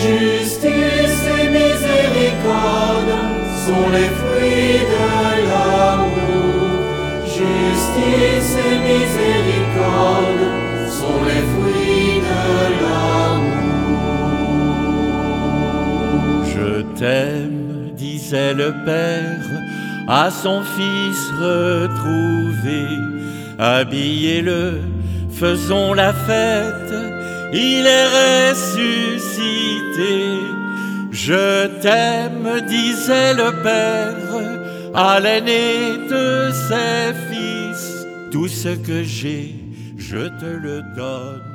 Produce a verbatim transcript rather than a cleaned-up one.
Justice et miséricorde sont les fruits de l'amour. Justice et miséricorde sont les fruits de l'amour. Je t'aime, disait le Père à son Fils retrouvé. Habillez-le, faisons la fête, il est ressuscité. Je t'aime, disait le Père à l'aîné de ses fils. Tout ce que j'ai, je te le donne.